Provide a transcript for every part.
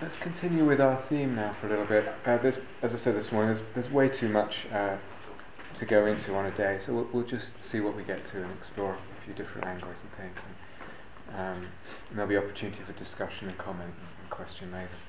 Let's continue with our theme now for a little bit. As I said this morning, there's way too much to go into on a day, so we'll just see what we get to and explore a few different angles and things. And there'll be opportunity for discussion and comment and question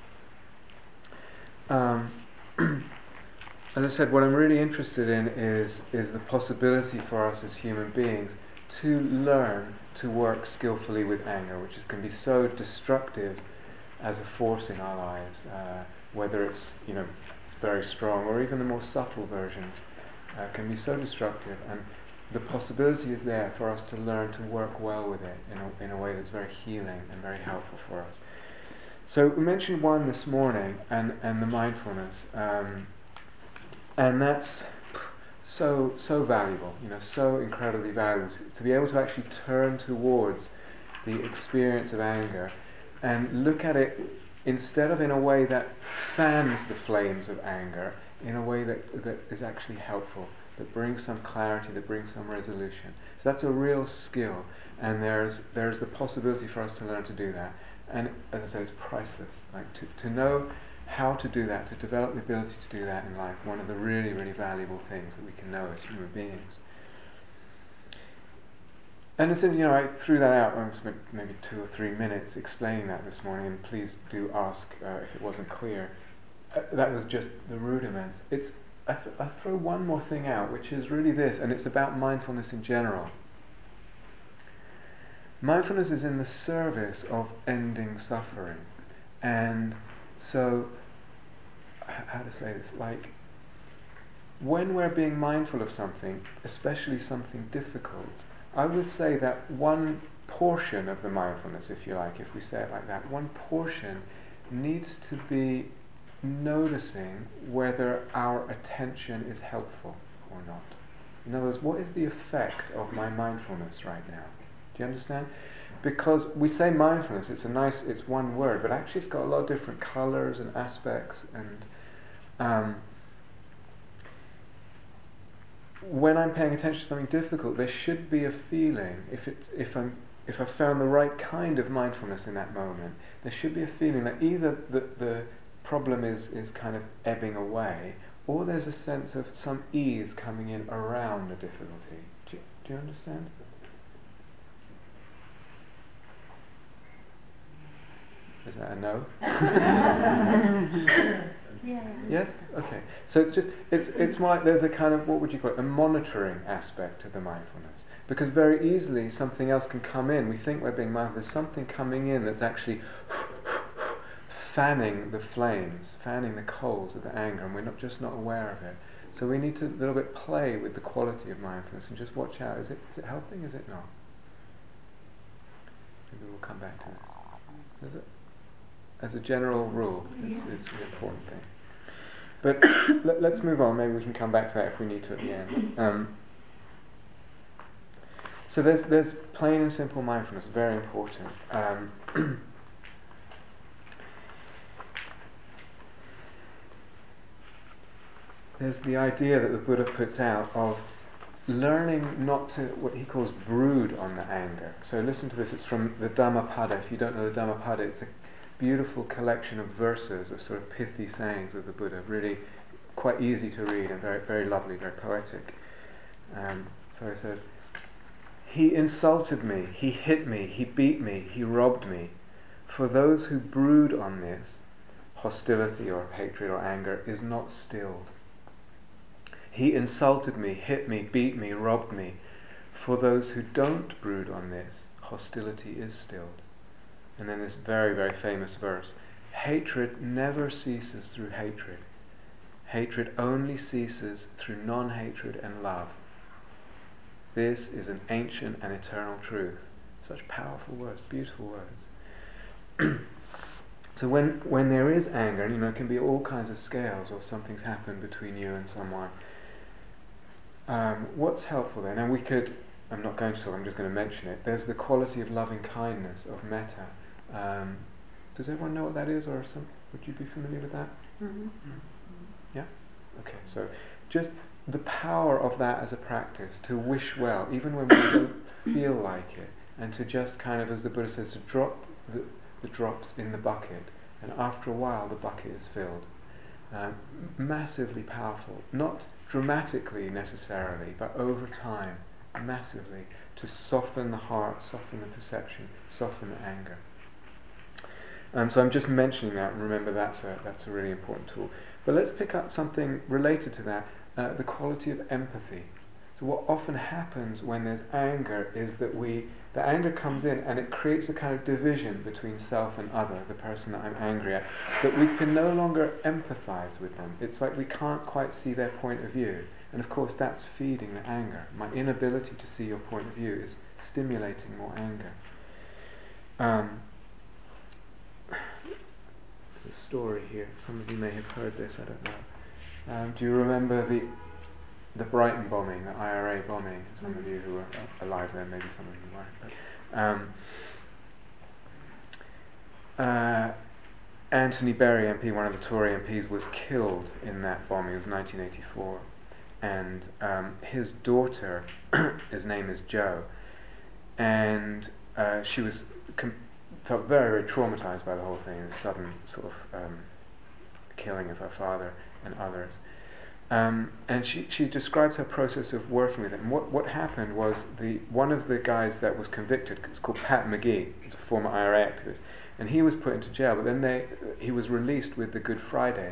later. As I said, what I'm really interested in is the possibility for us as human beings to learn to work skillfully with anger, which can be so destructive as a force in our lives, whether it's very strong or even the more subtle versions, can be so destructive, and the possibility is there for us to learn to work well with it in a way that's very healing and very helpful for us. So we mentioned one this morning, and the mindfulness, and that's so valuable, so incredibly valuable to be able to actually turn towards the experience of anger and look at it instead of in a way that fans the flames of anger, in a way that is actually helpful, that brings some clarity, that brings some resolution. So that's a real skill, and there's the possibility for us to learn to do that. And as I said, it's priceless. Like to know how to do that, to develop the ability to do that in life, one of the really, really valuable things that we can know as human beings. And I said, I threw that out. I spent maybe 2 or 3 minutes explaining that this morning, and please do ask if it wasn't clear. That was just the rudiments. I throw one more thing out, which is really this, and it's about mindfulness in general. Mindfulness is in the service of ending suffering. And so, how to say this? Like, when we're being mindful of something, especially something difficult, I would say that one portion of the mindfulness, if you like, if we say it like that, one portion needs to be noticing whether our attention is helpful or not. In other words, what is the effect of my mindfulness right now? Do you understand? Because we say mindfulness, it's one word, but actually it's got a lot of different colours and aspects, and when I'm paying attention to something difficult, there should be a feeling, if I found the right kind of mindfulness in that moment, there should be a feeling that either the problem is kind of ebbing away, or there's a sense of some ease coming in around the difficulty. Do you understand? Is that a no? Yeah. Yes? Okay. So it's more like there's a kind of, what would you call it, a monitoring aspect to the mindfulness. Because very easily something else can come in. We think we're being mindful. There's something coming in that's actually fanning the flames, fanning the coals of the anger, and we're just not aware of it. So we need to a little bit play with the quality of mindfulness and just watch out. Is it helping? Is it not? Maybe we'll come back to this. Is it? As a general rule, it's an important thing. But let's move on. Maybe we can come back to that if we need to at the end. So there's plain and simple mindfulness, very important. There's the idea that the Buddha puts out of learning not to, what he calls, brood on the anger. So listen to this. It's from the Dhammapada. If you don't know the Dhammapada, it's a beautiful collection of verses, of sort of pithy sayings of the Buddha, really quite easy to read and very, very lovely, very poetic. So he says, "He insulted me, he hit me, he beat me, he robbed me. For those who brood on this, hostility or hatred or anger is not stilled. He insulted me, hit me, beat me, robbed me. For those who don't brood on this, hostility is stilled." And then this very, very famous verse, "Hatred never ceases through hatred. Hatred only ceases through non-hatred and love. This is an ancient and eternal truth." Such powerful words, beautiful words. So when there is anger, and it can be all kinds of scales, or something's happened between you and someone, what's helpful then? And we could, I'm not going to, I'm just going to mention it. There's the quality of loving kindness, of metta. Does everyone know what that is, or would you be familiar with that? Mm-hmm. Yeah? Okay, so just the power of that as a practice, to wish well, even when we don't feel like it, and to just kind of, as the Buddha says, to drop the drops in the bucket and after a while the bucket is filled. Massively powerful, not dramatically necessarily, but over time, massively, to soften the heart, soften the perception, soften the anger. So I'm just mentioning that, and remember that's a really important tool. But let's pick up something related to that, the quality of empathy. So what often happens when there's anger is that the anger comes in and it creates a kind of division between self and other, the person that I'm angry at, that we can no longer empathize with them. It's like we can't quite see their point of view. And of course that's feeding the anger. My inability to see your point of view is stimulating more anger. There's a story here. Some of you may have heard this, I don't know. Do you remember the Brighton bombing, the IRA bombing? Some of you who were alive then, maybe some of you weren't. Anthony Berry, MP, one of the Tory MPs, was killed in that bombing. It was 1984. And his daughter, his name is Jo, and she was felt very, very traumatized by the whole thing, the sudden sort of killing of her father and others. And she describes her process of working with it. And what happened was one of the guys that was convicted, it's called Pat McGee, he's a former IRA activist, and he was put into jail, but then he was released with the Good Friday,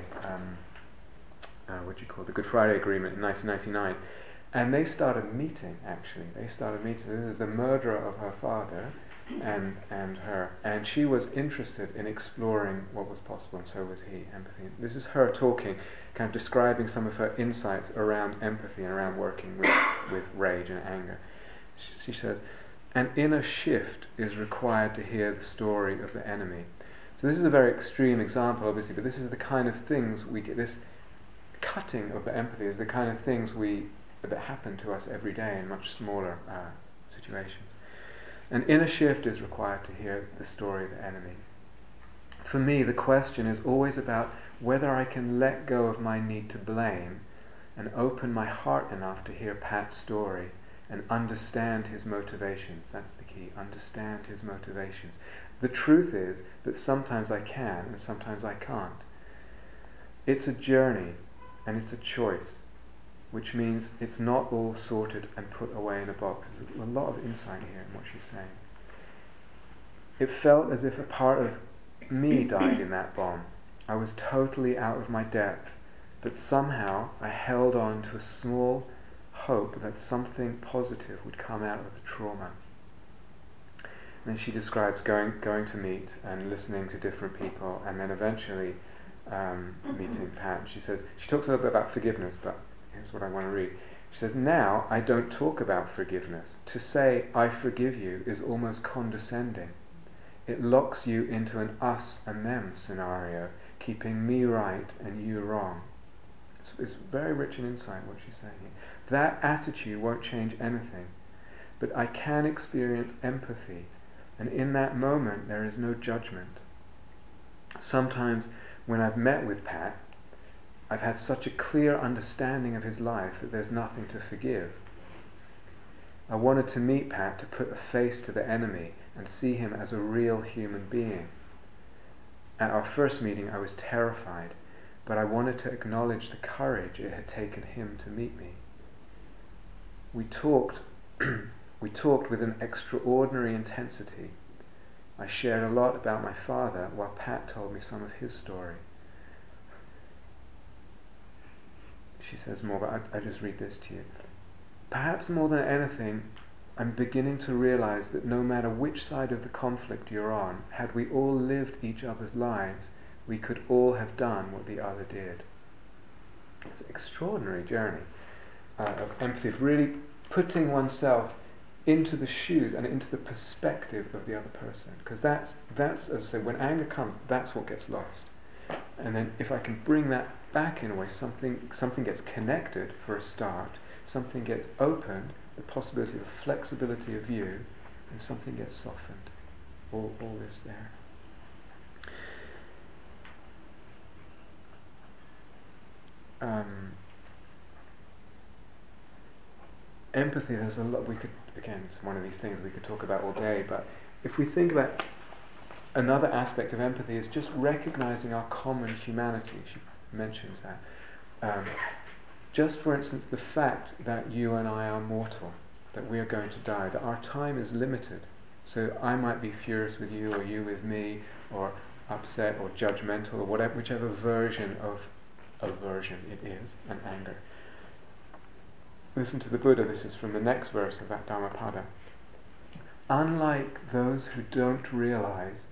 the Good Friday Agreement in 1999, and they started meeting, actually. This is the murderer of her father, and her, and she was interested in exploring what was possible, and so was he, empathy. This is her talking, kind of describing some of her insights around empathy and around working with rage and anger. She says, an inner shift is required to hear the story of the enemy. So this is a very extreme example, obviously, but this is the kind of things we get, this cutting of the empathy is the kind of things that happen to us every day in much smaller situations. An inner shift is required to hear the story of the enemy. For me, the question is always about whether I can let go of my need to blame and open my heart enough to hear Pat's story and understand his motivations. That's the key, understand his motivations. The truth is that sometimes I can and sometimes I can't. It's a journey and it's a choice, which means it's not all sorted and put away in a box. There's a lot of insight here in what she's saying. It felt as if a part of me died in that bomb. I was totally out of my depth, but somehow I held on to a small hope that something positive would come out of the trauma. And then she describes going to meet and listening to different people, and then eventually meeting Pat. She talks a little bit about forgiveness, but here's what I want to read. She says, now I don't talk about forgiveness. To say I forgive you is almost condescending. It locks you into an us and them scenario, keeping me right and you wrong. It's very rich in insight what she's saying here. That attitude won't change anything, but I can experience empathy, and in that moment there is no judgment. Sometimes when I've met with Pat, I've had such a clear understanding of his life that there's nothing to forgive. I wanted to meet Pat to put a face to the enemy and see him as a real human being. At our first meeting I was terrified, but I wanted to acknowledge the courage it had taken him to meet me. We talked with an extraordinary intensity. I shared a lot about my father while Pat told me some of his story. She says more, but I just read this to you. Perhaps more than anything, I'm beginning to realize that no matter which side of the conflict you're on, had we all lived each other's lives, we could all have done what the other did. It's an extraordinary journey of empathy, of really putting oneself into the shoes and into the perspective of the other person. Because that's, as I say, when anger comes, that's what gets lost. And then if I can bring that back in a way, something gets connected for a start, something gets opened, the possibility of flexibility of view, and something gets softened. All is there. Empathy, there's a lot we could, again, it's one of these things we could talk about all day, but if we think about another aspect of empathy is just recognizing our common humanity. She mentions that. Just for instance, the fact that you and I are mortal, that we are going to die, that our time is limited. So I might be furious with you, or you with me, or upset, or judgmental, or whatever, whichever version of aversion it is, and anger. Listen to the Buddha. This is from the next verse of that Dhammapada. Unlike those who don't realize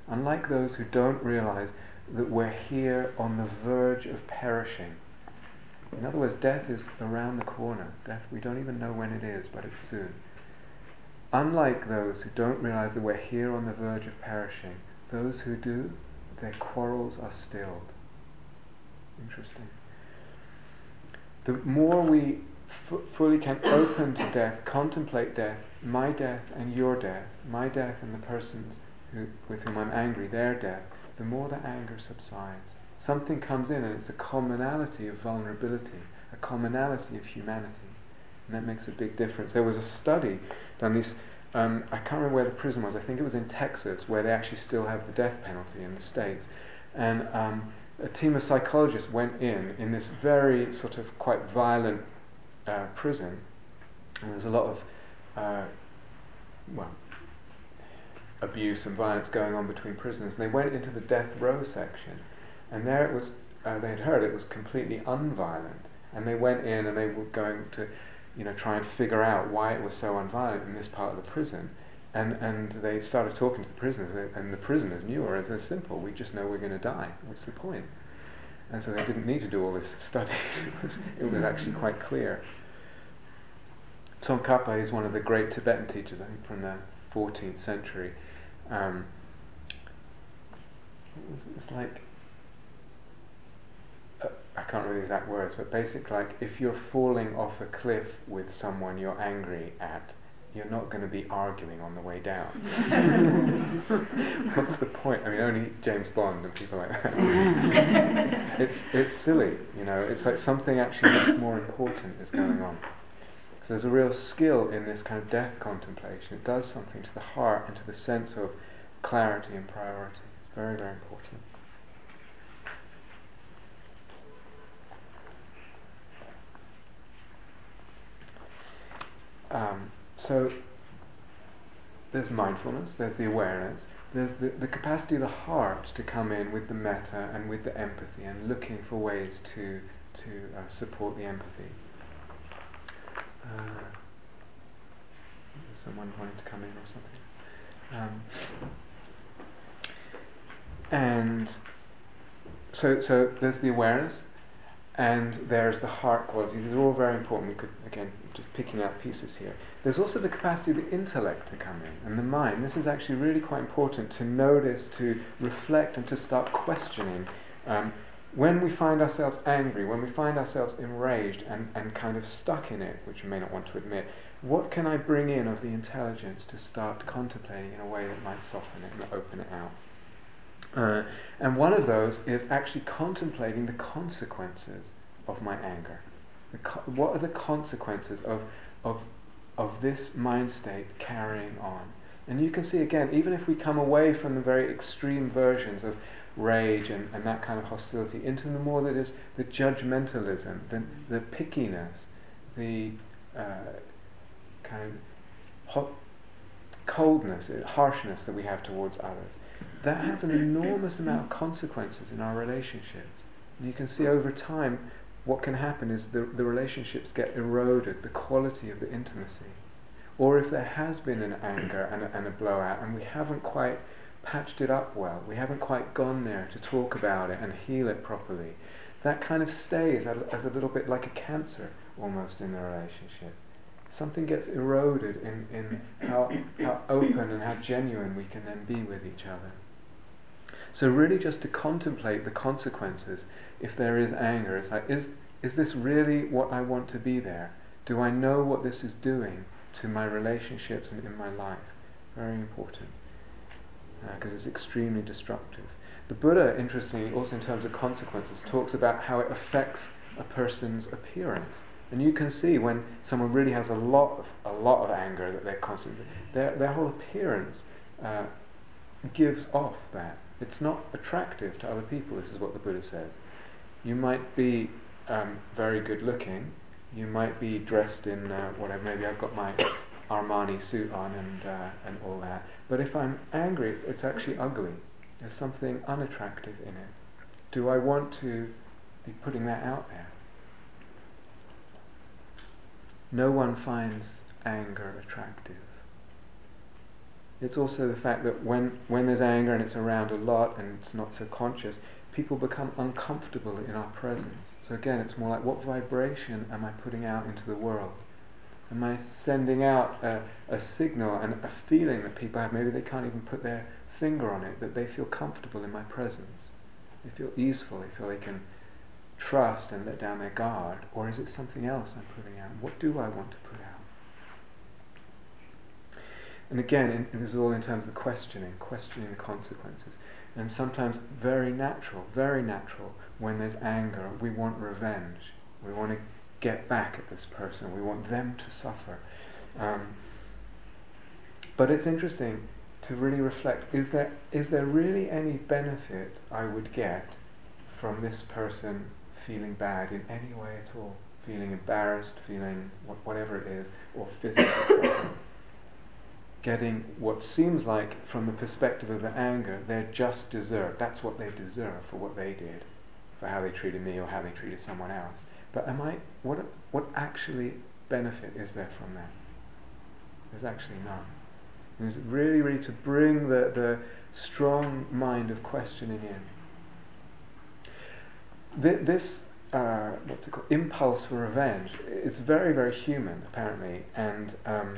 that we're here on the verge of perishing. In other words, death is around the corner. Death, we don't even know when it is, but it's soon. Unlike those who don't realize that we're here on the verge of perishing, those who do, their quarrels are stilled. Interesting. The more we fully can open to death, contemplate death, my death and your death, my death and the persons with whom I'm angry, their death, the more the anger subsides. Something comes in, and it's a commonality of vulnerability, a commonality of humanity, and that makes a big difference. There was a study done. I can't remember where the prison was. I think it was in Texas, where they actually still have the death penalty in the States, and a team of psychologists went in this very sort of quite violent prison, and there was a lot of abuse and violence going on between prisoners. And they went into the death row section, and there it was. They had heard it was completely unviolent, and they went in and they were going to, try and figure out why it was so unviolent in this part of the prison. And they started talking to the prisoners, and the prisoners knew it was simple. We just know we're going to die. What's the point? And so they didn't need to do all this study. It was actually quite clear. Tsongkhapa is one of the great Tibetan teachers, I think from the 14th century. It's like, I can't remember the exact words, but basically, like, if you're falling off a cliff with someone you're angry at, you're not going to be arguing on the way down. What's the point? I mean, only James Bond and people like that. It's silly, It's like something actually much more important is going on. So there's a real skill in this kind of death contemplation. It does something to the heart and to the sense of clarity and priority. It's very, very important. So there's mindfulness, there's the awareness, there's the capacity of the heart to come in with the metta and with the empathy and looking for ways to support the empathy. There's someone wanting to come in or something. And so there's the awareness, and there's the heart qualities. These are all very important. We could, again, just picking out pieces here. There's also the capacity of the intellect to come in, and the mind. This is actually really quite important to notice, to reflect, and to start questioning. When we find ourselves angry, when we find ourselves enraged and kind of stuck in it, which we may not want to admit, what can I bring in of the intelligence to start contemplating in a way that might soften it and open it out? And one of those is actually contemplating the consequences of my anger. What are the consequences of this mind state carrying on? And you can see again, even if we come away from the very extreme versions of rage and that kind of hostility into the more that is the judgmentalism, the pickiness, the kind of coldness, harshness that we have towards others, that has an enormous amount of consequences in our relationships. And you can see over time what can happen is the relationships get eroded, the quality of the intimacy. Or if there has been an anger and a blowout and we haven't quite patched it up well, we haven't quite gone there to talk about it and heal it properly, that kind of stays as a little bit like a cancer almost in the relationship. Something gets eroded in how open and how genuine we can then be with each other. So really just to contemplate the consequences if there is anger. It's like, is this really what I want to be there? Do I know what this is doing to my relationships and in my life? Very important, because it's extremely destructive. The Buddha, interestingly, also in terms of consequences, talks about how it affects a person's appearance. And you can see when someone really has a lot of anger that they're constantly, their whole appearance gives off that. It's not attractive to other people, this is what the Buddha says. You might be very good looking, you might be dressed in whatever, maybe I've got my Armani suit on and all that, but if I'm angry, it's actually ugly. There's something unattractive in it. Do I want to be putting that out there? No one finds anger attractive. It's also the fact that when there's anger and it's around a lot and it's not so conscious, people become uncomfortable in our presence. So again, it's more like, what vibration am I putting out into the world? Am I sending out a signal and a feeling that people have, maybe they can't even put their finger on it, that they feel comfortable in my presence? They feel easeful, they feel they can trust and let down their guard, or is it something else I'm putting out? What do I want to put out? And again, this is all in terms of questioning the consequences. And sometimes very natural, when there's anger, we want revenge. We want to get back at this person. We want them to suffer. But it's interesting to really reflect, is there really any benefit I would get from this person feeling bad in any way at all? Feeling embarrassed, feeling whatever it is, or physically suffering? Getting what seems like, from the perspective of the anger, they're just deserved. That's what they deserve for what they did, for how they treated me or how they treated someone else. But what actually benefit is there from that? There's actually none. And it's really to bring the strong mind of questioning in. This what's it called? Impulse for revenge. It's very, very human, apparently, and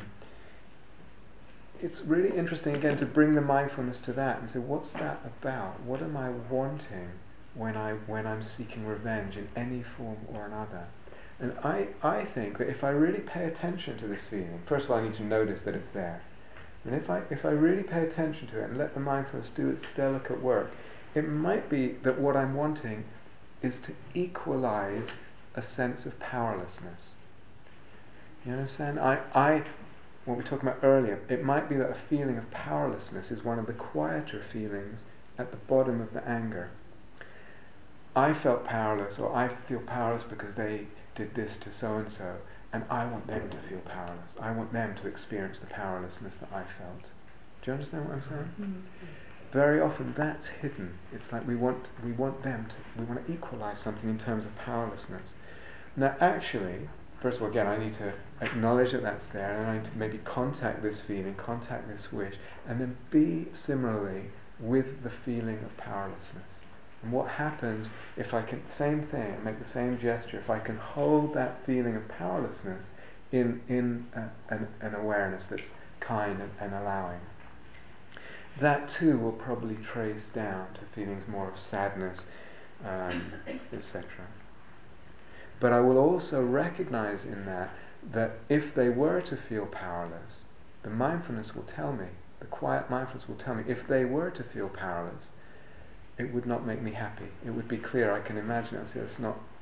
it's really interesting again to bring the mindfulness to that and say, what's that about? What am I wanting when I'm seeking revenge in any form or another? And I think that if I really pay attention to this feeling, first of all I need to notice that it's there. And if I really pay attention to it and let the mindfulness do its delicate work, it might be that what I'm wanting is to equalize a sense of powerlessness. You understand? What we were talking about earlier, it might be that a feeling of powerlessness is one of the quieter feelings at the bottom of the anger. I felt powerless, or I feel powerless because they did this to so-and-so, and I want them to feel powerless. I want them to experience the powerlessness that I felt. Do you understand what I'm saying? Mm-hmm. Very often that's hidden. It's like we want to equalize something in terms of powerlessness. Now actually, first of all, again, I need to acknowledge that that's there, and I need to maybe contact this feeling, contact this wish, and then be similarly with the feeling of powerlessness. And what happens if I can, same thing, make the same gesture, if I can hold that feeling of powerlessness in an awareness that's kind and allowing. That too will probably trace down to feelings more of sadness, etc. But I will also recognize in that if they were to feel powerless, the mindfulness will tell me, the quiet mindfulness will tell me, if they were to feel powerless, it would not make me happy. It would be clear, I can imagine it, it's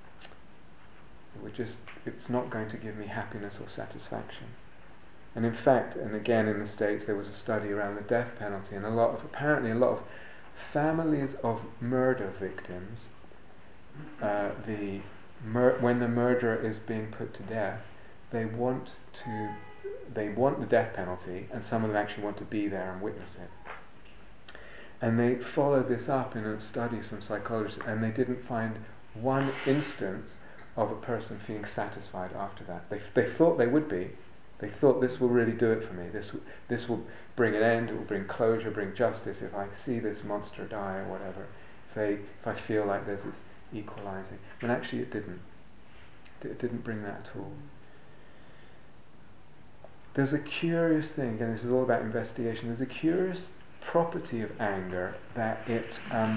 not going to give me happiness or satisfaction. And in fact, and again in the States, there was a study around the death penalty, and apparently a lot of families of murder victims, when the murderer is being put to death, they want the death penalty, and some of them actually want to be there and witness it. And they followed this up in a study, some psychologists, and they didn't find one instance of a person feeling satisfied after that. They thought they would be. They thought, this will really do it for me. This will bring an end, it will bring closure, bring justice if I see this monster die or whatever. If I feel like there's this equalizing. And actually it didn't. It didn't bring that at all. There's a curious thing, again this is all about investigation, there's a curious property of anger that it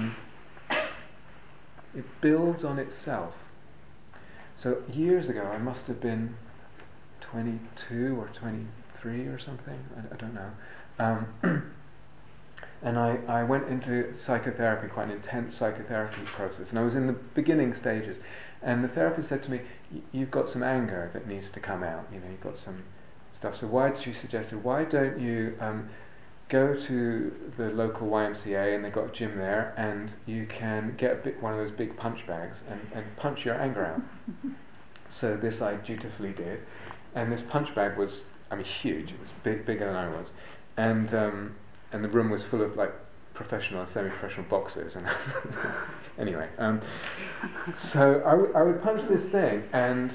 builds on itself. So years ago, I must have been 22 or 23 or something, I don't know, and I went into psychotherapy, quite an intense psychotherapy process, and I was in the beginning stages, and the therapist said to me, you've got some anger that needs to come out, you've got some stuff, so she suggested, why don't you go to the local YMCA and they've got a gym there, and you can get one of those big punch bags and punch your anger out. So this I dutifully did, and this punch bag was, I mean, huge. It was bigger than I was, and the room was full of like professional and semi-professional boxers. And anyway, so I would punch this thing, and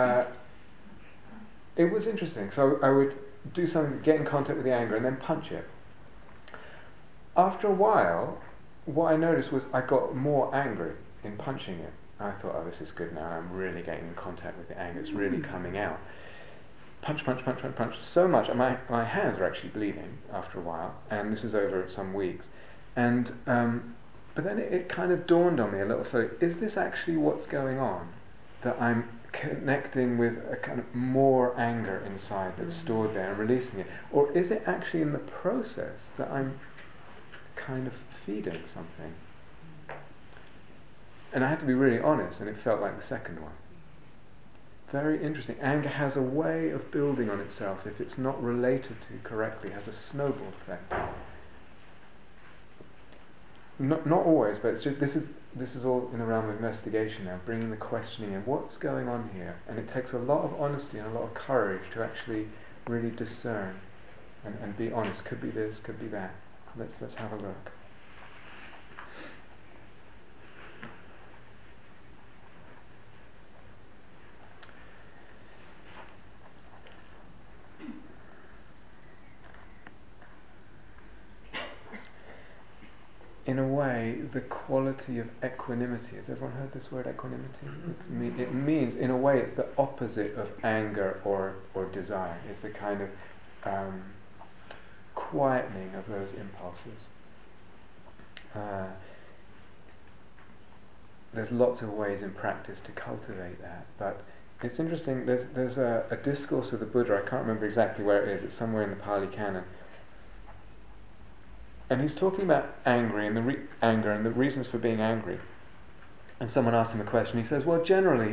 it was interesting. So I would do something, get in contact with the anger, and then punch it. After a while, what I noticed was I got more angry in punching it. I thought, oh, this is good now. I'm really getting in contact with the anger. It's really coming out. Punch, punch, punch, punch, punch. So much. And my hands were actually bleeding after a while. And this is over some weeks. And but then it kind of dawned on me a little. So is this actually what's going on? That I'm connecting with a kind of more anger inside that's stored there and releasing it? Or is it actually in the process that I'm kind of feeding something? And I had to be really honest, and it felt like the second one. Very interesting. Anger has a way of building on itself if it's not related to correctly. It has a snowball effect. Not always, but it's just this is all in the realm of investigation now, bringing the questioning in. What's going on here? And it takes a lot of honesty and a lot of courage to actually really discern and be honest. Could be this, could be that. Let's have a look. In a way, the quality of equanimity. Has everyone heard this word, equanimity? It means, in a way, it's the opposite of anger or desire. It's a kind of quietening of those impulses. There's lots of ways in practice to cultivate that, but it's interesting. There's a discourse of the Buddha. I can't remember exactly where it is. It's somewhere in the Pali Canon. And he's talking about anger and the reasons for being angry. And someone asks him a question. He says, well, generally,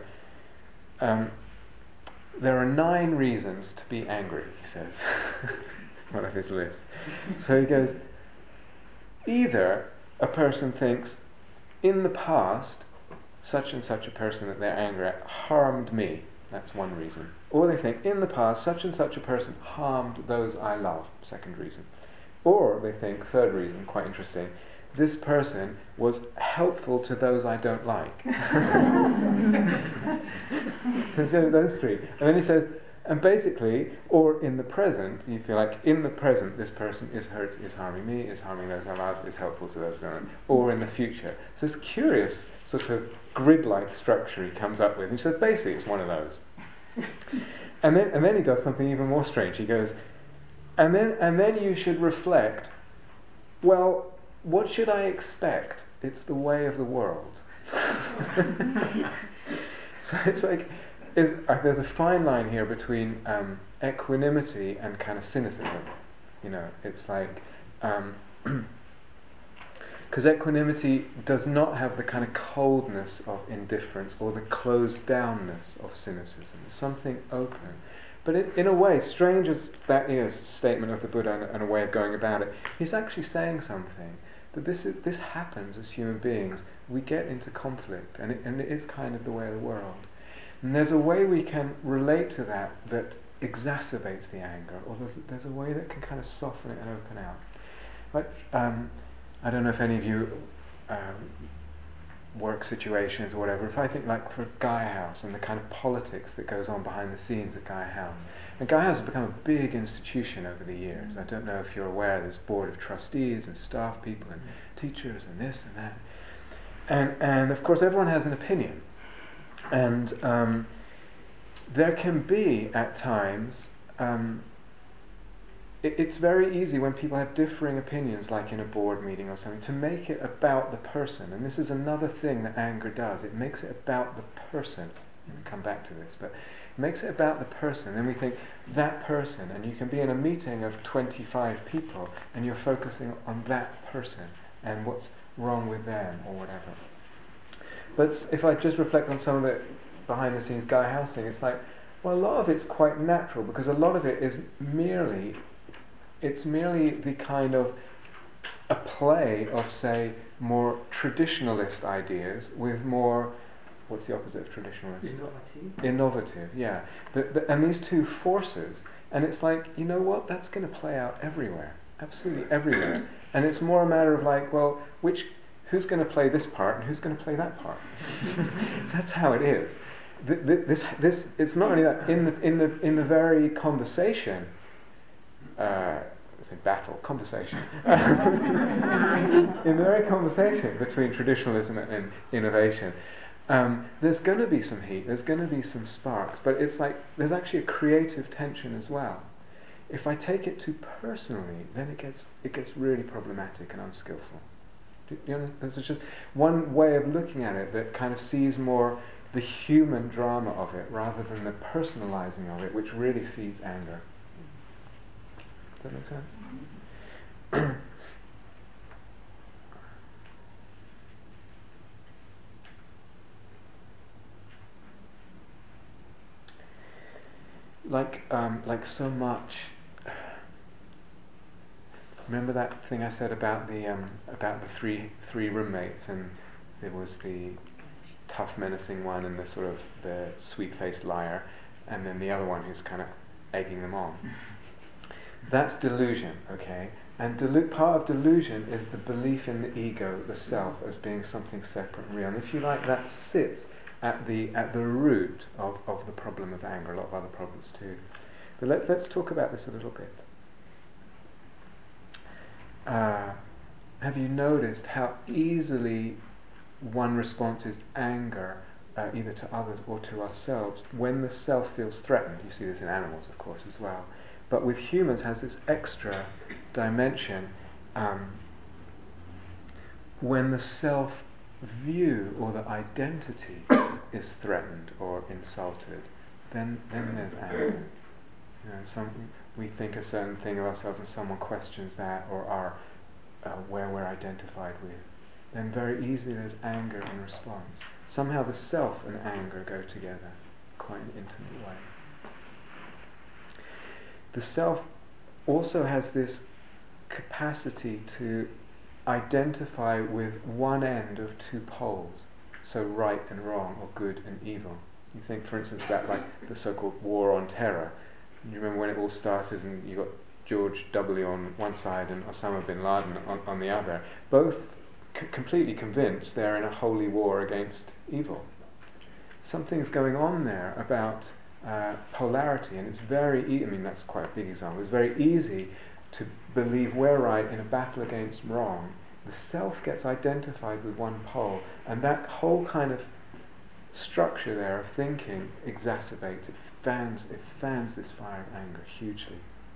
there are 9 reasons to be angry, he says. One of his lists. So he goes, either a person thinks, in the past, such and such a person that they're angry at harmed me. That's one reason. Or they think, in the past, such and such a person harmed those I love. Second reason. Or they think, third reason, quite interesting, this person was helpful to those I don't like. So those 3. And then he says, and basically, or in the present, you feel like in the present this person is harming me, is harming those I love, is helpful to those I don't like. Or in the future. So this curious sort of grid-like structure he comes up with. He says, basically it's one of those. And then he does something even more strange. He goes, and then you should reflect, well, what should I expect? It's the way of the world. So it's like, there's a fine line here between equanimity and kind of cynicism. It's like, because equanimity does not have the kind of coldness of indifference or the closed downness of cynicism. It's something open. But in a way, strange as that is, statement of the Buddha and a way of going about it, he's actually saying something. That this happens as human beings. We get into conflict, and it is kind of the way of the world. And there's a way we can relate to that exacerbates the anger, or there's a way that can kind of soften it and open out. Like, I don't know if any of you work situations or whatever, if I think like for Gaia House and the kind of politics that goes on behind the scenes at Gaia House. And Gaia House has become a big institution over the years. I don't know if you're aware, there's board of trustees and staff people and teachers and this and that. And of course everyone has an opinion. And there can be at times, it's very easy when people have differing opinions, like in a board meeting or something, to make it about the person. And this is another thing that anger does. It makes it about the person. We'll come back to this, but it makes it about the person. And we think, that person, and you can be in a meeting of 25 people, and you're focusing on that person, and what's wrong with them, or whatever. But if I just reflect on some of the behind-the-scenes Gaia Housing, it's like, well, a lot of it's quite natural, because a lot of it is merely it's merely the kind of a play of, say, more traditionalist ideas with more, what's the opposite of traditionalist? Innovative, yeah. And these two forces, and it's like, you know what, that's going to play out everywhere, absolutely everywhere. And it's more a matter of like, well, who's going to play this part and who's going to play that part? That's how it is. This it's not only that in the very conversation. Conversation. In the very conversation between traditionalism and innovation, there's going to be some heat, there's going to be some sparks, but it's like there's actually a creative tension as well. If I take it too personally, then it gets really problematic and unskillful. There's just one way of looking at it that kind of sees more the human drama of it rather than the personalizing of it, which really feeds anger. Does that make sense? Like so much. Remember that thing I said about the three roommates, and there was the tough, menacing one, and the sort of the sweet-faced liar, and then the other one who's kind of egging them on. That's delusion, okay? And part of delusion is the belief in the ego, the self, as being something separate and real. And if you like, that sits at the root of the problem of anger, a lot of other problems too. But let's talk about this a little bit. Have you noticed how easily one responses anger, either to others or to ourselves, when the self feels threatened? You see this in animals, of course, as well. But with humans has this extra dimension when the self-view or the identity is threatened or insulted, then there's anger. We think a certain thing of ourselves and someone questions that, or where we're identified with. Then very easily there's anger in response. Somehow the self and anger go together quite in an intimate way. The self also has this capacity to identify with one end of two poles, so right and wrong, or good and evil. You think, for instance, about like the so-called war on terror. You remember when it all started and you got George W. on one side and Osama bin Laden on the other, both completely convinced they're in a holy war against evil. Something's going on there about polarity, and it's very I mean, that's quite a big example. It's very easy to believe we're right in a battle against wrong. The self gets identified with one pole, and that whole kind of structure there of thinking exacerbates, it fans this fire of anger hugely.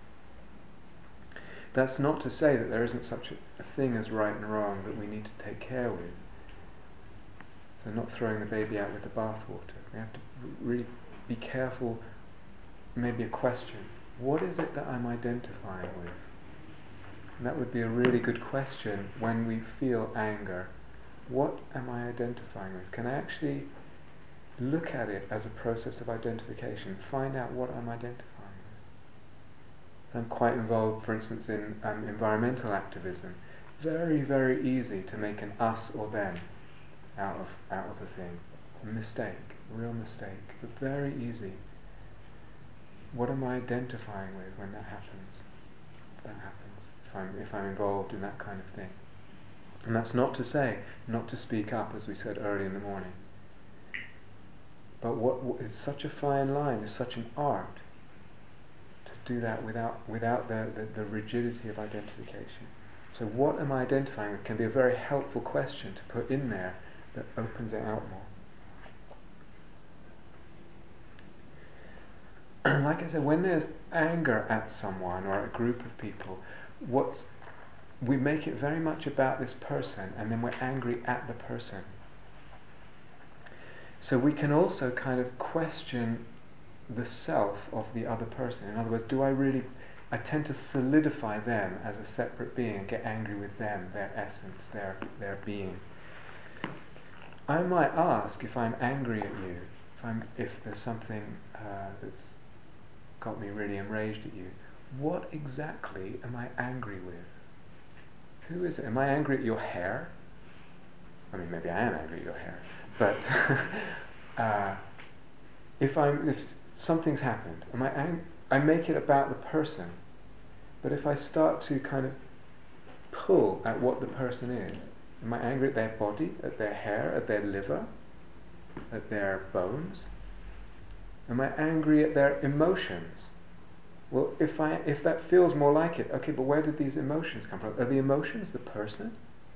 That's not to say that there isn't such a thing as right and wrong that we need to take care with. So not throwing the baby out with the bathwater. We have to really be careful. Maybe a question: what is it that I'm identifying with? And that would be a really good question when we feel anger. What am I identifying with? Can I actually look at it as a process of identification, find out what I'm identifying with? So I'm quite involved, for instance, in environmental activism. Very, very easy to make an us or them out of a thing. A mistake, real mistake, but very easy. What am I identifying with when that happens? That happens. If I'm involved in that kind of thing. And that's not to say not to speak up, as we said early in the morning. But it's such a fine line, it's such an art to do that without the rigidity of identification. So what am I identifying with can be a very helpful question to put in there that opens it out more. Like I said, when there's anger at someone or a group of people, we make it very much about this person, and then we're angry at the person. So we can also kind of question the self of the other person. In other words, I tend to solidify them as a separate being and get angry with them, their essence, their being. I might ask, if I'm angry at you, if there's something that's got me really enraged at you, what exactly am I angry with? Who is it? Am I angry at your hair? I mean, maybe I am angry at your hair, but if something's happened, I make it about the person. But if I start to kind of pull at what the person is, am I angry at their body, at their hair, at their liver, at their bones? Am I angry at their emotions? Well, if that feels more like it, okay, but where did these emotions come from? Are the emotions the person?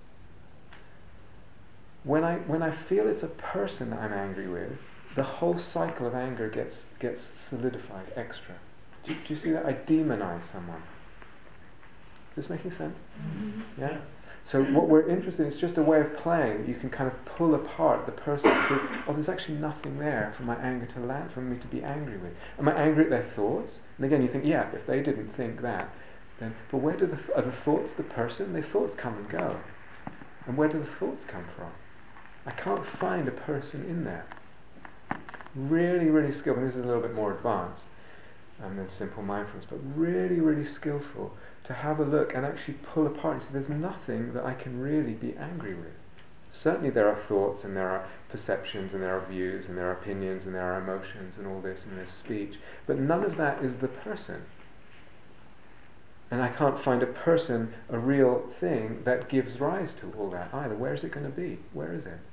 When I feel it's a person that I'm angry with, the whole cycle of anger gets solidified extra. Do you see that? I demonize someone. Is this making sense? Mm-hmm. Yeah? So what we're interested in is just a way of playing that you can kind of pull apart the person and say, oh, there's actually nothing there for my anger to land, for me to be angry with. Am I angry at their thoughts? And again, you think, yeah, if they didn't think that, then, but where do are the thoughts the person? The thoughts come and go. And where do the thoughts come from? I can't find a person in there. Really, really skillful. This is a little bit more advanced than simple mindfulness, but really, really skillful to have a look and actually pull apart and say, there's nothing that I can really be angry with. Certainly there are thoughts and there are perceptions and there are views and there are opinions and there are emotions and all this and there's speech, but none of that is the person. And I can't find a person, a real thing, that gives rise to all that either. Where is it going to be? Where is it?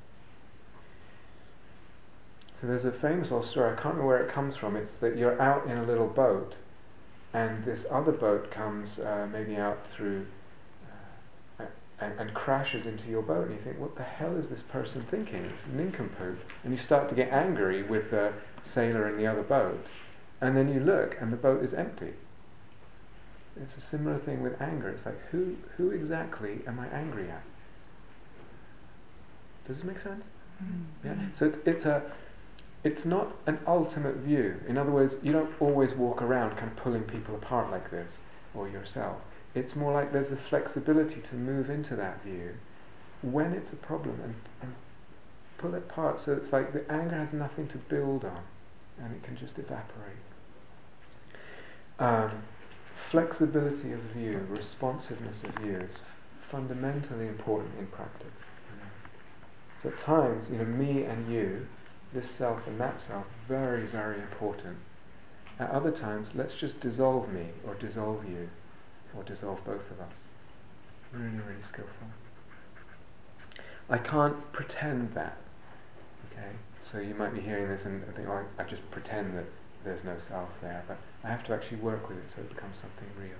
So there's a famous old story, I can't remember where it comes from. It's that you're out in a little boat and this other boat comes maybe out through and crashes into your boat, and you think, what the hell is this person thinking? It's a nincompoop. And you start to get angry with the sailor in the other boat, and then you look and the boat is empty. It's a similar thing with anger. It's like, who exactly am I angry at? Does this make sense? Mm-hmm. Yeah. So it's not an ultimate view. In other words, you don't always walk around kind of pulling people apart like this, or yourself. It's more like there's a flexibility to move into that view when it's a problem and pull it apart. So it's like the anger has nothing to build on and it can just evaporate. Flexibility of view, responsiveness of view is fundamentally important in practice. So at times, me and you, this self and that self, very, very important. At other times, let's just dissolve me or dissolve you or dissolve both of us. Really, really skillful. I can't pretend that. Okay? So you might be hearing this and think, oh, I just pretend that there's no self there, but I have to actually work with it so it becomes something real.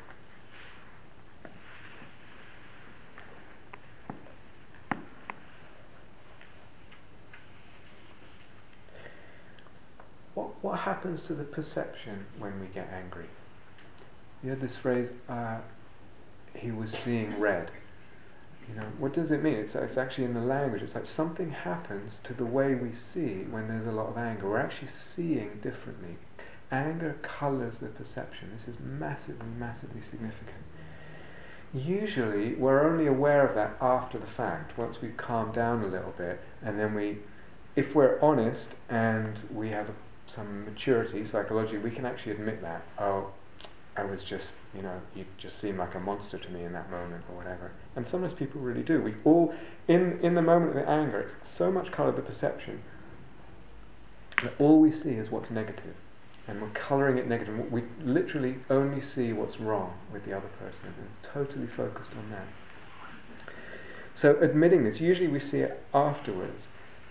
What happens to the perception when we get angry? You had this phrase, he was seeing red. What does it mean? It's actually in the language. It's like something happens to the way we see when there's a lot of anger. We're actually seeing differently. Anger colours the perception. This is massively, massively significant. Usually, we're only aware of that after the fact, once we've calmed down a little bit, and then if we're honest and we have some maturity psychologically, we can actually admit that. Oh, I was just, you just seemed like a monster to me in that moment or whatever. And sometimes people really do. We all, in the moment of the anger, it's so much coloured the perception that all we see is what's negative. And we're colouring it negative. We literally only see what's wrong with the other person and totally focused on that. So admitting this, usually we see it afterwards.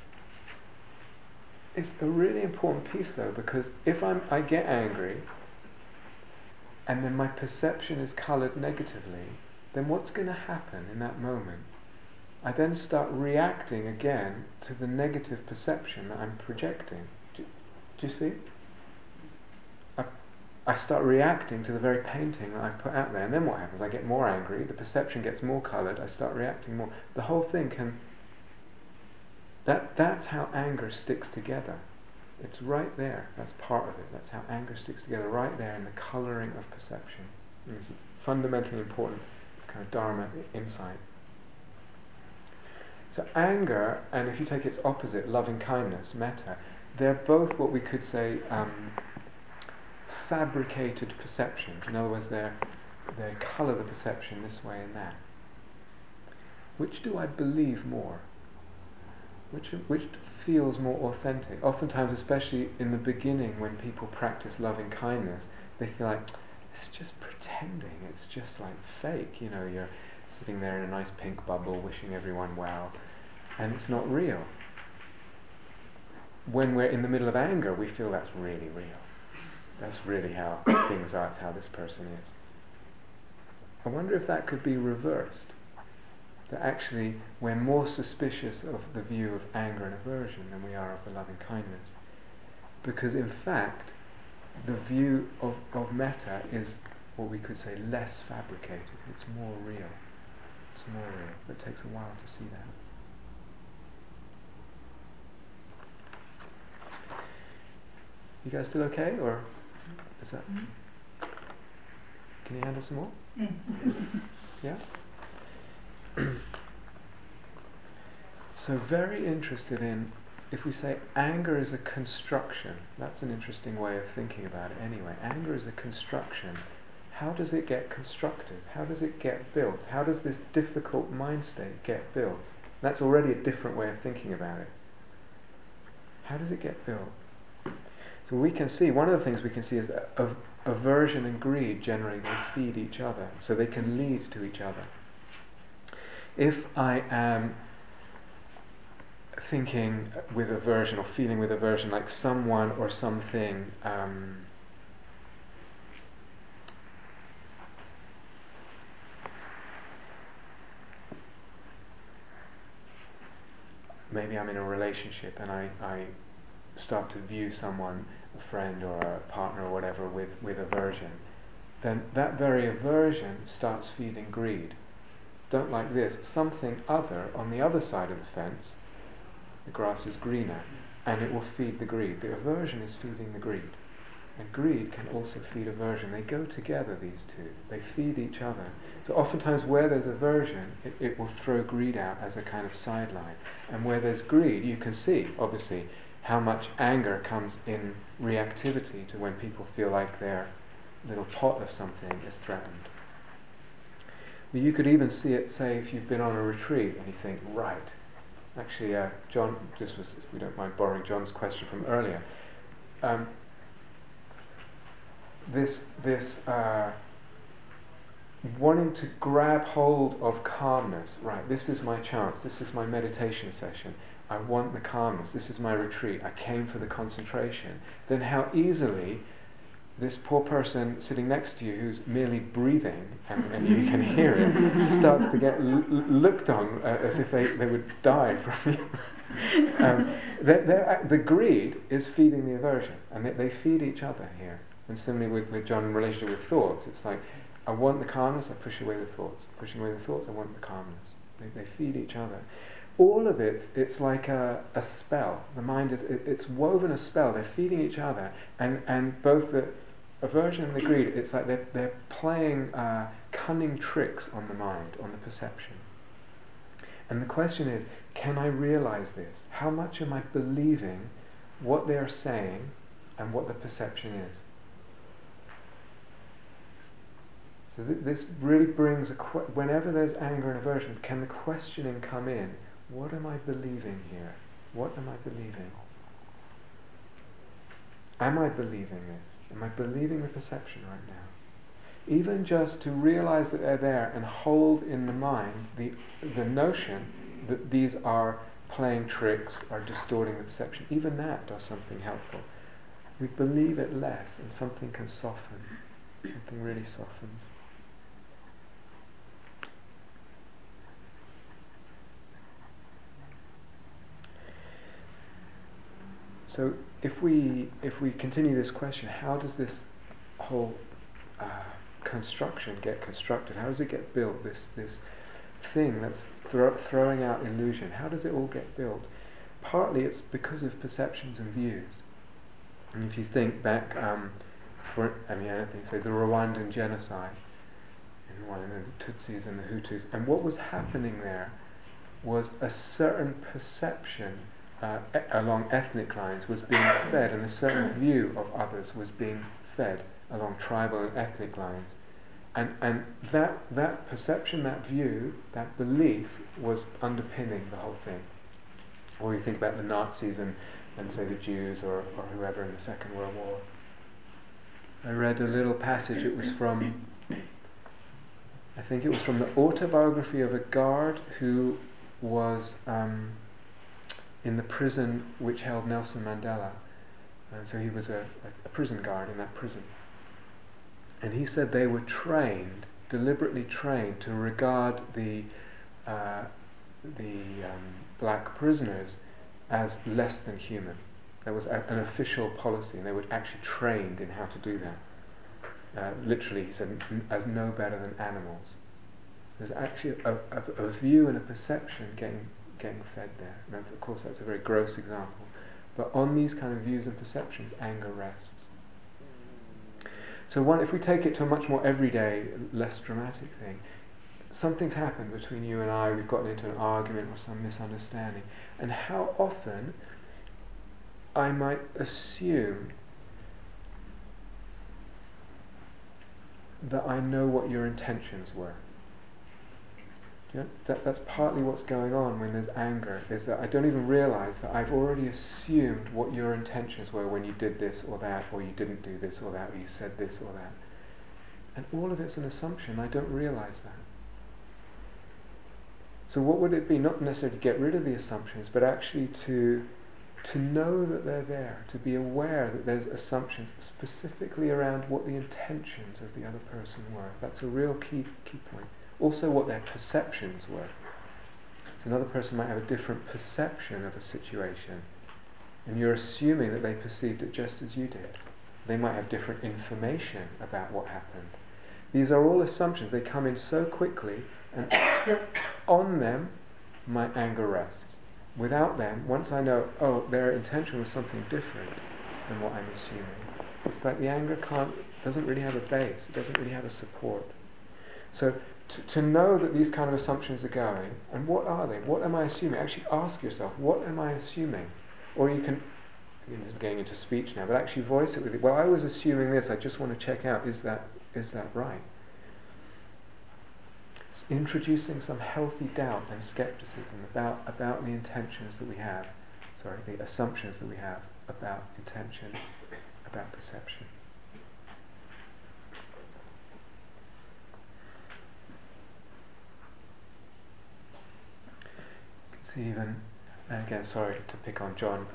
It's a really important piece though, because if I get angry and then my perception is coloured negatively, then what's going to happen in that moment? I then start reacting again to the negative perception that I'm projecting. Do you see? I start reacting to the very painting that I put out there, and then what happens? I get more angry, the perception gets more coloured, I start reacting more. The whole thing can... That's how anger sticks together. It's right there. That's part of it. That's how anger sticks together, right there in the colouring of perception. And it's a fundamentally important kind of Dharma insight. So anger, and if you take its opposite, loving kindness, metta, they're both what we could say fabricated perceptions. In other words, they colour the perception this way and that. Which do I believe more? Which feels more authentic? Oftentimes, especially in the beginning, when people practice loving kindness, they feel like it's just pretending. It's just like fake. You're sitting there in a nice pink bubble, wishing everyone well, and it's not real. When we're in the middle of anger, we feel that's really real. That's really how things are. It's how this person is. I wonder if that could be reversed. That actually we're more suspicious of the view of anger and aversion than we are of the loving kindness. Because in fact, the view of metta is what we could say less fabricated. It's more real. It's more real. But it takes a while to see that. You guys still okay, or is that? Can you handle some more? Yeah. So very interested in, if we say anger is a construction, that's an interesting way of thinking about it anyway. Anger is a construction. How does it get constructed? How does it get built? How does this difficult mind state get built? That's already a different way of thinking about it. How does it get built? So we can see, one of the things we can see is that aversion and greed generally they feed each other, so they can lead to each other. If I am thinking with aversion or feeling with aversion like someone or something maybe I'm in a relationship and I start to view someone, a friend or a partner or whatever, with aversion, then that very aversion starts feeding greed. Don't like this. Something other on the other side of the fence, the grass is greener, and it will feed the greed. The aversion is feeding the greed. And greed can also feed aversion. They go together, these two. They feed each other. So oftentimes where there's aversion, it will throw greed out as a kind of sideline. And where there's greed, you can see, obviously, how much anger comes in reactivity to when people feel like their little pot of something is threatened. But you could even see it, say, if you've been on a retreat and you think, right, actually, John, this was, if we don't mind borrowing John's question from earlier, this wanting to grab hold of calmness, right, this is my chance, this is my meditation session, I want the calmness, this is my retreat, I came for the concentration, then how easily this poor person sitting next to you who's merely breathing, and you can hear it, starts to get looked on as if they would die from you. The greed is feeding the aversion, and they feed each other here. And similarly with John in relation with thoughts, it's like, I want the calmness, I push away the thoughts. Pushing away the thoughts, I want the calmness. They feed each other. All of it, it's like a spell. The mind it's woven a spell. They're feeding each other, and both the aversion and the greed, it's like they're playing cunning tricks on the mind, on the perception. And the question is, can I realize this? How much am I believing what they are saying and what the perception is? So this really brings whenever there's anger and aversion, can the questioning come in? What am I believing here? What am I believing? Am I believing this? Am I believing the perception right now? Even just to realize that they're there and hold in the mind the notion that these are playing tricks, are distorting the perception, even that does something helpful. We believe it less and something can soften. Something really softens. So if we continue this question, how does this whole construction get constructed? How does it get built? This thing that's throwing out illusion. How does it all get built? Partly it's because of perceptions and views. And if you think back, I think so, the Rwandan genocide, and the Tutsis and the Hutus, and what was happening there was a certain perception along ethnic lines was being fed, and a certain view of others was being fed along tribal and ethnic lines. And that perception, that view, that belief was underpinning the whole thing. Or you think about the Nazis and say the Jews or whoever in the Second World War. I read a little passage, it was from, I think it was from the autobiography of a guard who was in the prison which held Nelson Mandela. And so he was a prison guard in that prison. And he said they were trained, deliberately trained, to regard the black prisoners as less than human. There was an official policy, and they were actually trained in how to do that. Literally, he said, as no better than animals. There's actually a view and a perception getting fed there. Now, of course, that's a very gross example. But on these kind of views and perceptions, anger rests. So if we take it to a much more everyday, less dramatic thing, something's happened between you and I, we've gotten into an argument or some misunderstanding, and how often I might assume that I know what your intentions were. That's partly what's going on when there's anger, is that I don't even realise that I've already assumed what your intentions were when you did this or that, or you didn't do this or that, or you said this or that. And all of it's an assumption, I don't realise that. So what would it be? Not necessarily to get rid of the assumptions, but actually to know that they're there, to be aware that there's assumptions specifically around what the intentions of the other person were. That's a real key point. Also what their perceptions were. So another person might have a different perception of a situation, and you're assuming that they perceived it just as you did. They might have different information about what happened. These are all assumptions. They come in so quickly, and on them my anger rests. Without them, once I know, their intention was something different than what I'm assuming, it's like the anger doesn't really have a base, it doesn't really have a support. So to know that these kind of assumptions are going, and what are they? What am I assuming? Actually ask yourself, what am I assuming? Or you can, this is getting into speech now, but actually voice it with it. Well, I was assuming this, I just want to check out, is that right? It's introducing some healthy doubt and skepticism about the intentions that we have, the assumptions that we have about intention, about perception. Even, and again, sorry to pick on John,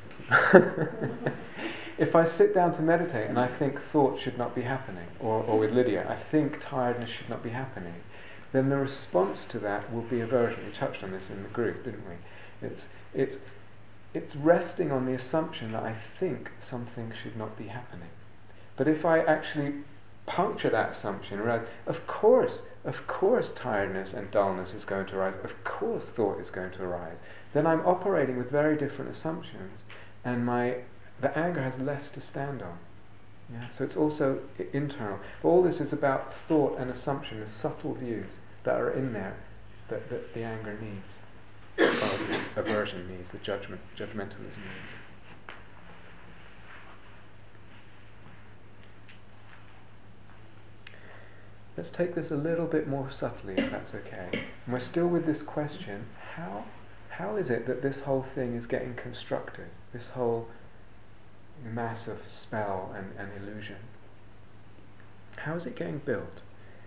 if I sit down to meditate and I think thought should not be happening, or with Lydia, I think tiredness should not be happening, then the response to that will be aversion. We touched on this in the group, didn't we? It's resting on the assumption that I think something should not be happening. But if I actually puncture that assumption, realize, of course tiredness and dullness is going to arise, of course thought is going to arise, then I'm operating with very different assumptions, and the anger has less to stand on. Yeah? So it's also internal. But all this is about thought and assumption, the subtle views that are in there that the anger needs, or the aversion needs, the judgmentalism needs. Let's take this a little bit more subtly, if that's okay. And we're still with this question, how is it that this whole thing is getting constructed, this whole mass of spell and illusion? How is it getting built?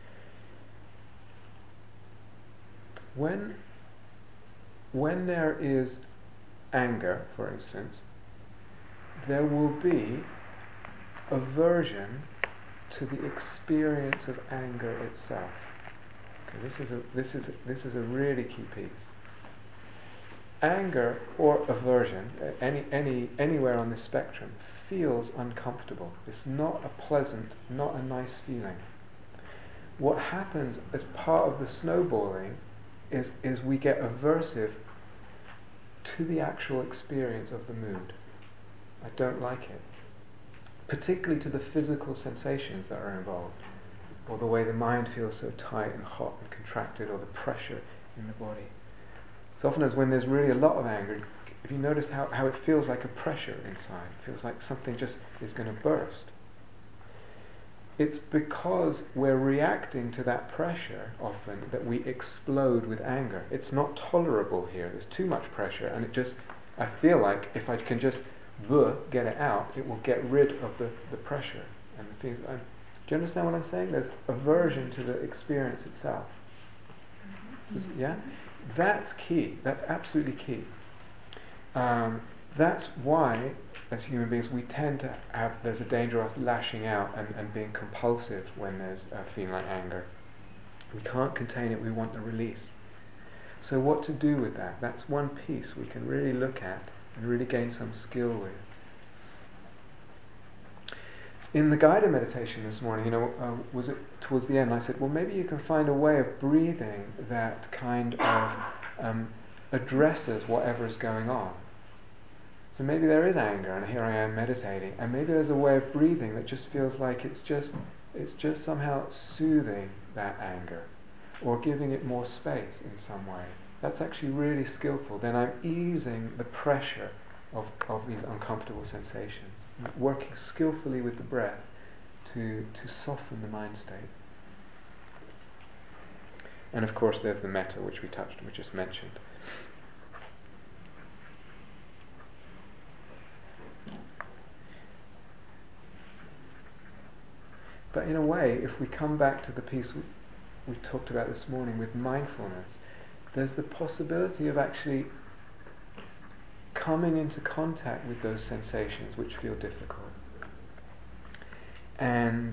When there is anger, for instance, there will be aversion to the experience of anger itself. Okay, this is a really key piece. Anger or aversion, anywhere on this spectrum, feels uncomfortable. It's not a pleasant, not a nice feeling. What happens as part of the snowballing is we get aversive to the actual experience of the mood. I don't like it. Particularly to the physical sensations that are involved, or the way the mind feels so tight and hot and contracted, or the pressure in the body. So often as when there's really a lot of anger, if you notice how it feels like a pressure inside, it feels like something just is going to burst. it's because we're reacting to that pressure often that we explode with anger. It's not tolerable here. There's too much pressure, and I feel like if I can just get it out, it will get rid of the pressure and the things. Do you understand what I'm saying? There's aversion to the experience itself. Yeah? That's key. That's absolutely key. That's why, as human beings, we tend to there's a danger of us lashing out and being compulsive when there's a feeling like anger. We can't contain it, we want the release. So what to do with that? That's one piece we can really look at and really gain some skill with. In the guided meditation this morning, was it towards the end, I said, well, maybe you can find a way of breathing that kind of addresses whatever is going on. So maybe there is anger, and here I am meditating, and maybe there's a way of breathing that just feels like it's just somehow soothing that anger, or giving it more space in some way. That's actually really skillful. Then I'm easing the pressure of these uncomfortable sensations, working skillfully with the breath to soften the mind state. And of course there's the metta, which we just mentioned. But in a way, if we come back to the piece we talked about this morning with mindfulness, there's the possibility of actually coming into contact with those sensations which feel difficult. And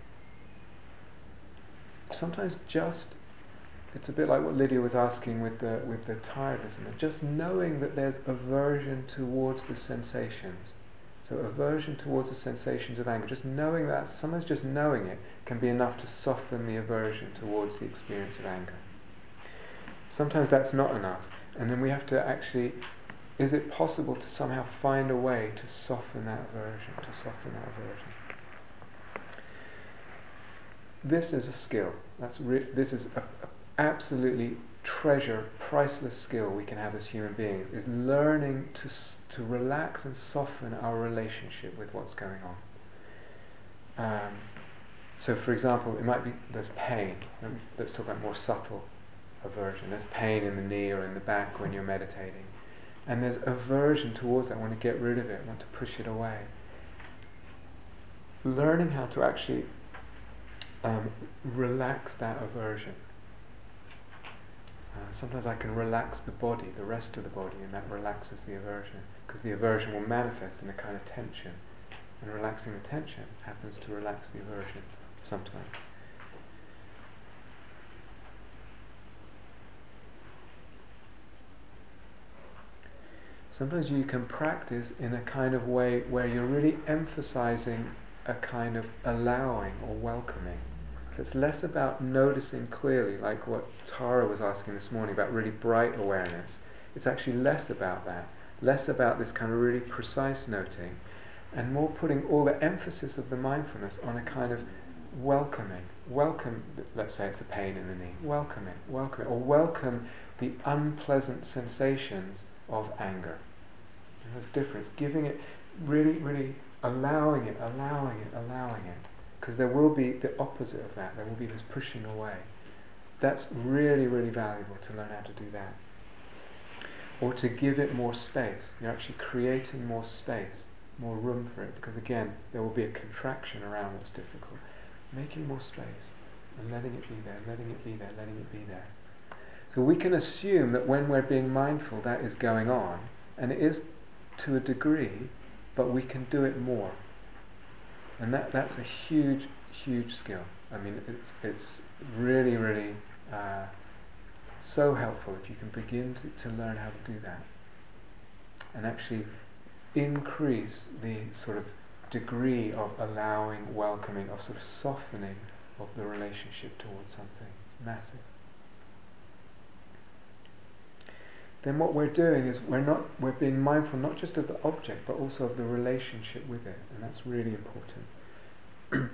sometimes it's a bit like what Lydia was asking with the tiredness, and just knowing that there's aversion towards the sensations. So aversion towards the sensations of anger, just knowing that, sometimes just knowing it can be enough to soften the aversion towards the experience of anger. Sometimes that's not enough, and then we have to actually, is it possible to somehow find a way to soften that aversion, This is a skill. This is a absolutely priceless skill we can have as human beings, is learning to relax and soften our relationship with what's going on. So for example, it might be there's pain. Let's talk about more subtle aversion. There's pain in the knee or in the back when you're meditating, and there's aversion towards that. I want to get rid of it, I want to push it away. Learning how to actually relax that aversion. Sometimes I can relax the body, the rest of the body, and that relaxes the aversion, because the aversion will manifest in a kind of tension, and relaxing the tension happens to relax the aversion sometimes. Sometimes you can practice in a kind of way where you're really emphasizing a kind of allowing or welcoming. So it's less about noticing clearly, like what Tara was asking this morning about really bright awareness. It's actually less about that, less about this kind of really precise noting, and more putting all the emphasis of the mindfulness on a kind of welcoming. Welcome, let's say it's a pain in the knee. Welcome it, or welcome the unpleasant sensations of anger. And there's difference. Giving it, really, really allowing it. Because there will be the opposite of that. There will be this pushing away. That's really, really valuable to learn how to do that. Or to give it more space. You're actually creating more space, more room for it. Because again, there will be a contraction around what's difficult. Making more space and letting it be there, letting it be there, letting it be there. So we can assume that when we're being mindful, that is going on, and it is to a degree, but we can do it more. And that's a huge, huge skill. I mean, it's really, really so helpful if you can begin to learn how to do that, and actually increase the sort of degree of allowing, welcoming, of sort of softening of the relationship towards something massive. Then what we're doing is we're being mindful not just of the object but also of the relationship with it, and that's really important.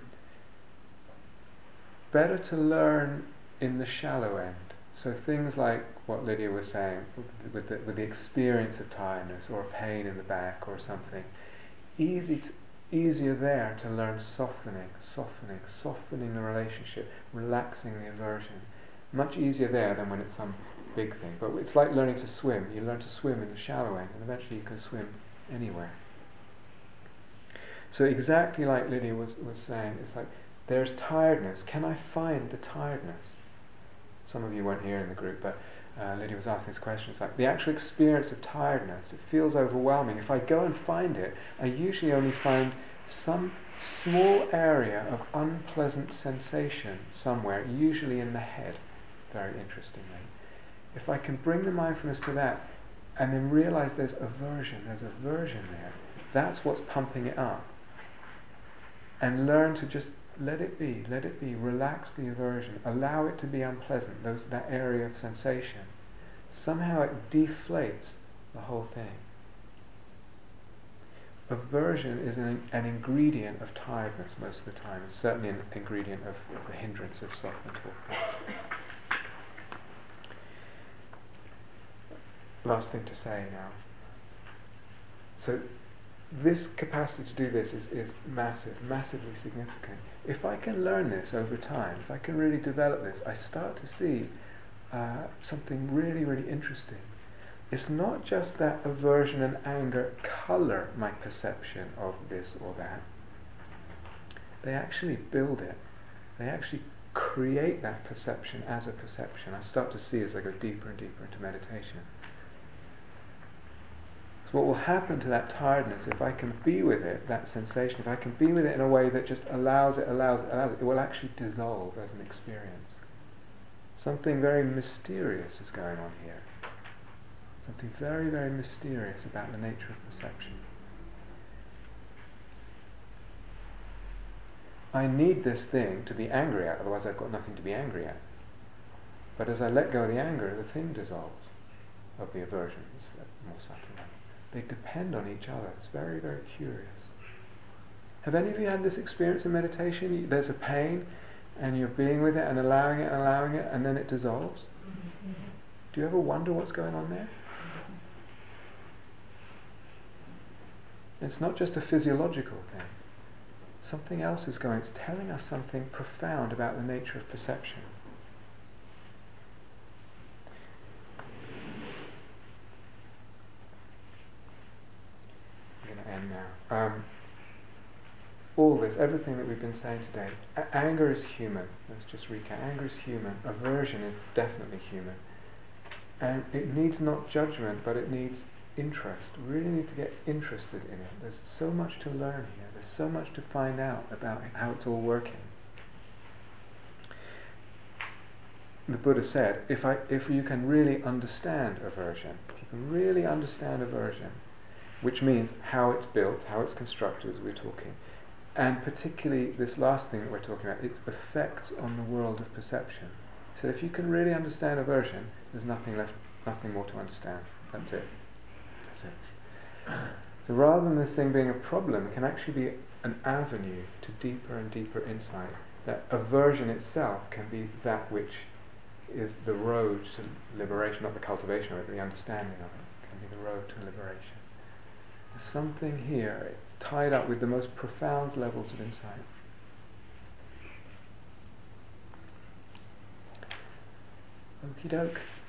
Better to learn in the shallow end. So things like what Lydia was saying, with the experience of tiredness or a pain in the back or something, easier there to learn softening the relationship, relaxing the aversion. Much easier there than when it's some big thing. But it's like learning to swim. You learn to swim in the shallow end, and eventually you can swim anywhere. So exactly like Lydia was saying, it's like there's tiredness. Can I find the tiredness? Some of you weren't here in the group, but Lydia was asking this question. It's like the actual experience of tiredness, it feels overwhelming. If I go and find it, I usually only find some small area of unpleasant sensation somewhere, usually in the head, very interestingly. If I can bring the mindfulness to that and then realize there's aversion there, that's what's pumping it up. And learn to just let it be, relax the aversion, allow it to be unpleasant, that area of sensation. Somehow it deflates the whole thing. Aversion is an ingredient of tiredness most of the time. It's certainly an ingredient of the hindrance of self-control. Last thing to say now. So this capacity to do this is massively significant. If I can learn this over time, if I can really develop this, I start to see something really, really interesting. It's not just that aversion and anger colour my perception of this or that. They actually build it. They actually create that perception as a perception. I start to see as I go deeper and deeper into meditation. So what will happen to that tiredness, if I can be with it, that sensation, if I can be with it in a way that just allows it, it will actually dissolve as an experience. Something very mysterious is going on here. Something very, very mysterious about the nature of perception. I need this thing to be angry at, otherwise I've got nothing to be angry at. But as I let go of the anger, the thing dissolves of the aversions, more subtle level. They depend on each other. It's very, very curious. Have any of you had this experience in meditation? There's a pain, and you're being with it and allowing it, and then it dissolves? Do you ever wonder what's going on there? It's not just a physiological thing. Something else is going. It's telling us something profound about the nature of perception. I'm going to end now. All this, everything that we've been saying today, anger is human. Let's just recap. Anger is human. Aversion is definitely human. And it needs not judgment, but it needs interest. We really need to get interested in it. There's so much to learn here. There's so much to find out about how it's all working. The Buddha said, if you can really understand aversion, which means how it's built, how it's constructed, as we're talking, and particularly this last thing that we're talking about, its effects on the world of perception. So if you can really understand aversion, there's nothing left, nothing more to understand. That's it. So rather than this thing being a problem, it can actually be an avenue to deeper and deeper insight. That aversion itself can be that which is the road to liberation, not the cultivation of it, but the understanding of it. It can be the road to liberation. There's something here, it's tied up with the most profound levels of insight. Okie doke.